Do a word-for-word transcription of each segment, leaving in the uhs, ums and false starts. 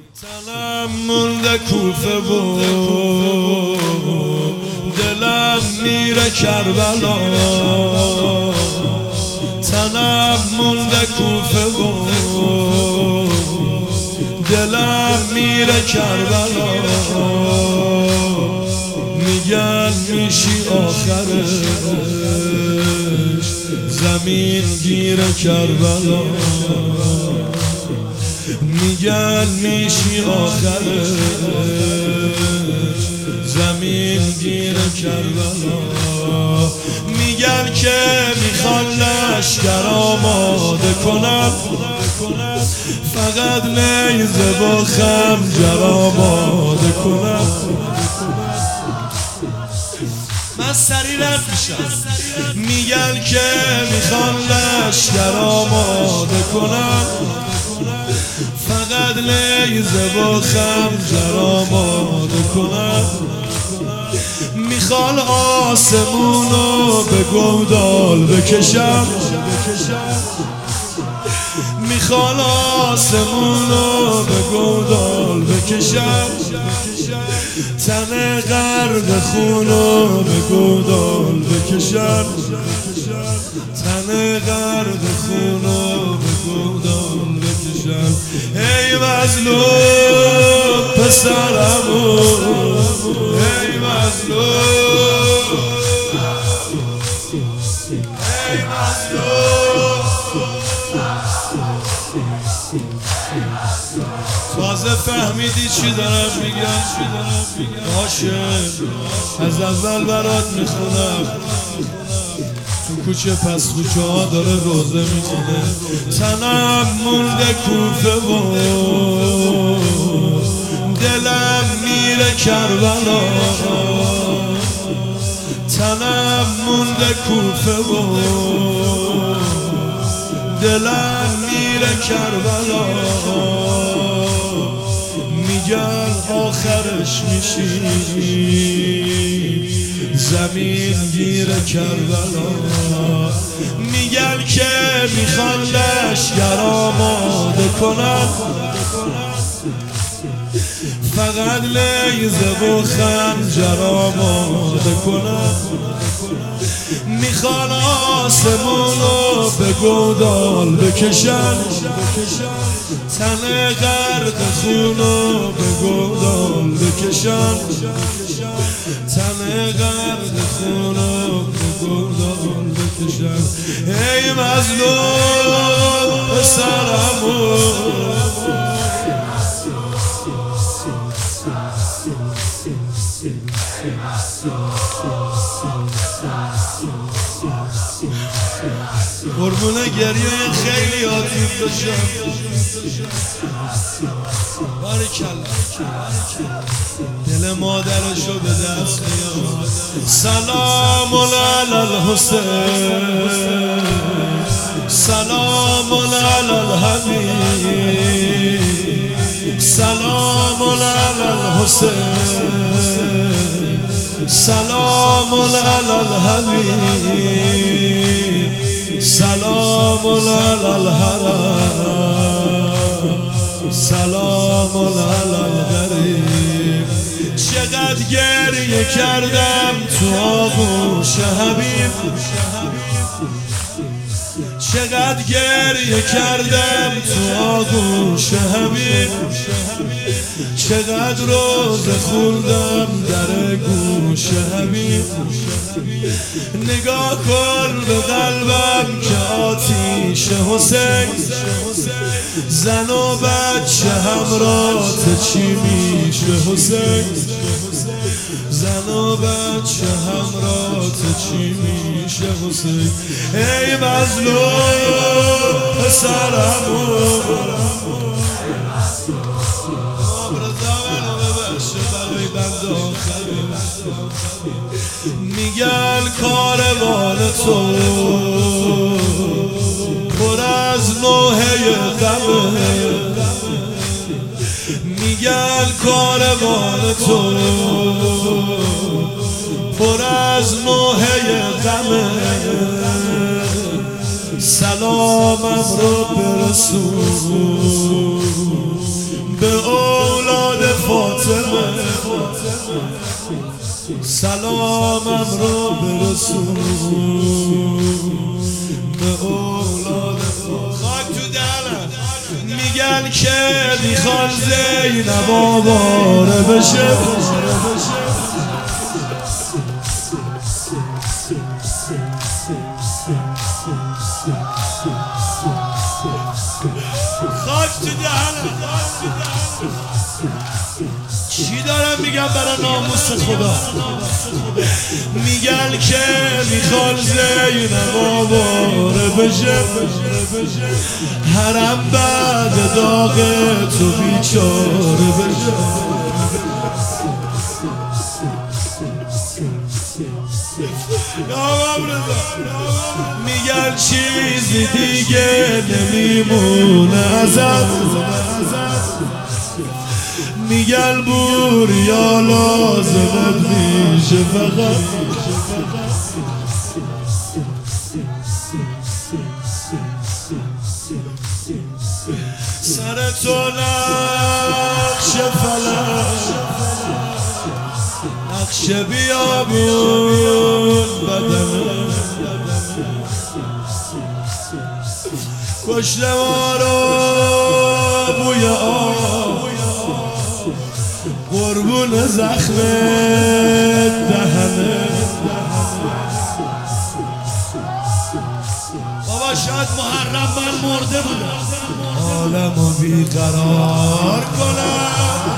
تنم مونده کوفه و دلم میره کربلا. تنم مونده کوفه و دلم میره کربلا. میگن میشی آخرش زمین گیر کربلا. میگن میشی آخرش زمین گیر کربلا. میگن که میخوان لشکر آماده کنم، فقط نیزه با خنجر آماده کنم. من سری رد میشم. میگن که میخوان لشکر آماده کنم، فقط نیزه با خنجر آماده کنم. میخوان آسمونو به گودال بکشم، میخوان آسمونو به گودال بکشم. تن غرق خونو به گودال بکشم، تن غرق خونو به گودال بکشم. ای مظلوم پسرمو، ای مظلوم، ای مظلوم. تازه فهمیدی چی دارم میگم؟ باشه از اول برات میخونم. تو کوچه پس کوچه ها داره روزه میکنه. تنم مونده کوفه و دلم میره کربلا. تنم مونده کوفه و دلم میره کربلا. میگن آخرش میشی زمین گیر کربلا. میگن که میخوان لشکر آماده کنن، فقط نیزه و خنجر آماده کنن. میخوان آسمونو به گودال بکشن، تن غرق خونو به گودال بکشن. تن غرق خونو به گودال بکشن. ای مظلوم پسرمو، قربونه گریه خیلی عاطفی باشم. بارکالله دل مادرشو به دست میاد. سلام علی الحسین، سلام علی الحبیب، سلام علی الحسین، سلام علی الحبیب، سلام علی الحرم، سلام علی الغریب. چقدر گریه کردم تو آغوش حبیب، چقدر گریه کردم تو آغوش حبیب. چقدر روزه خوندم در گوش حبیب. نگاه کن به قلبم که آتیش حسین. زن و بچه همرات چی میشه حسین؟ زن و بچه همرات چی میشه حسین؟ ای مظلوم پسرمو، میگن کاروان تو پر از نوحه غمه. میگن کاروان تو پر از نوحه غمه. سلامم رو برسون به سلامم رو برسون به اولاد خاک تو دهنم. میگن که میخوان زینب آواره بشه، خاک تو دهنم. چی دارم میگم برای ناموس خدا؟ میگن که میخوان زینب آواره بشه، حرم بعد داغ تو بیچاره بشه. میگن چیزی دیگه نمیمونه ازت، میگن بوریا لازمت میشه فقط. سر تو نقش فلک، نقش بیابون بدنه، کشته ما رو بوی آب، قربون زخم دهنه. بابا شاید محرم من مرده بودم، عالمو بیقرار کنم.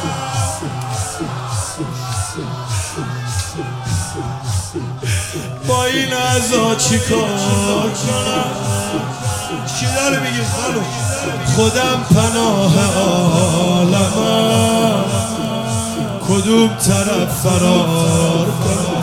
با این عزا چی کار کنم؟ چی داره میگی خانم؟ خودم پناه عالمم، کدوم طرف فرار کنم؟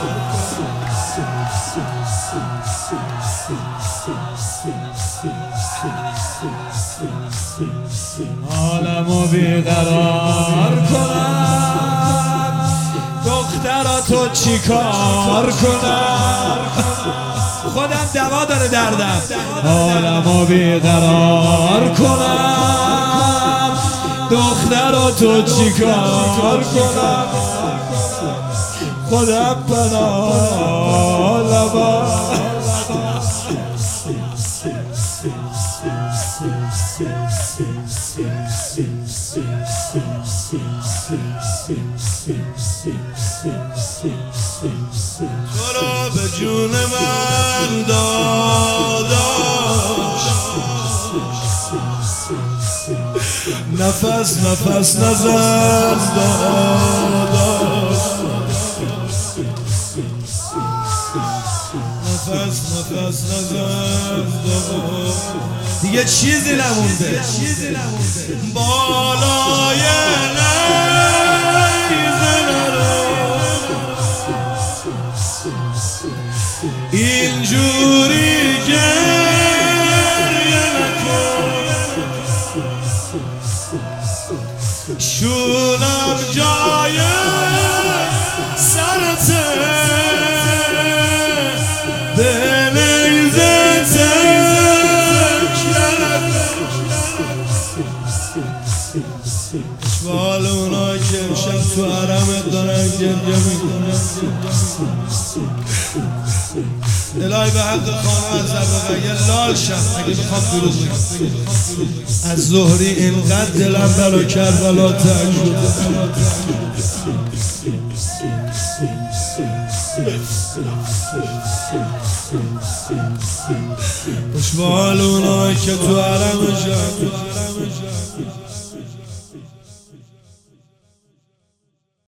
عالمو بیقرار کنم، دخترا تو چی کار کنم؟ خودم دوا داره دردم. عالمو بیقرار کنم، دخترا تو چی کار کنم؟ خودم پناه عالمم. تو را به جون من داداش، نفس نفس نزد داداش، نفس نفس نزد داداش. دیگه چیزی نمونده بالای اینجوری گریه نکن، شونم جای سرته، به نیزه تکیه نکن. اشبال اونایی که امشب تو حرمت دارن گریه میکنن، الهی به حق خانم از زبقه لال شم اگه بخوام دروغ بگم. از زهری اینقدر دلم بلا کربلا تنگ شده. خوشبال اونایی که تو حرمشن،